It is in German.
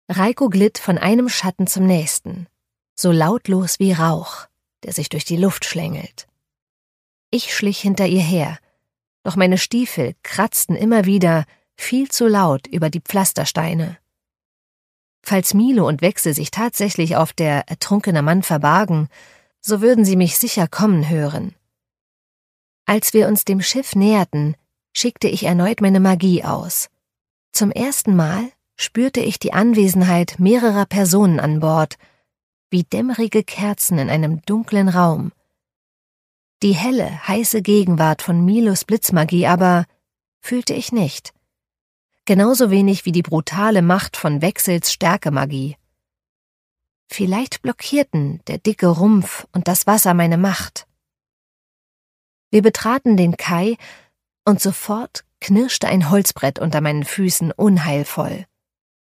Reiko glitt von einem Schatten zum nächsten, so lautlos wie Rauch, der sich durch die Luft schlängelt. Ich schlich hinter ihr her, doch meine Stiefel kratzten immer wieder viel zu laut über die Pflastersteine. Falls Milo und Wechsel sich tatsächlich auf der ertrunkene Mann verbargen, so würden sie mich sicher kommen hören. Als wir uns dem Schiff näherten, schickte ich erneut meine Magie aus. Zum ersten Mal spürte ich die Anwesenheit mehrerer Personen an Bord, wie dämmerige Kerzen in einem dunklen Raum. Die helle, heiße Gegenwart von Milos Blitzmagie aber fühlte ich nicht. Genauso wenig wie die brutale Macht von Wechsels Stärkemagie. Vielleicht blockierten der dicke Rumpf und das Wasser meine Macht. Wir betraten den Kai und sofort knirschte ein Holzbrett unter meinen Füßen unheilvoll.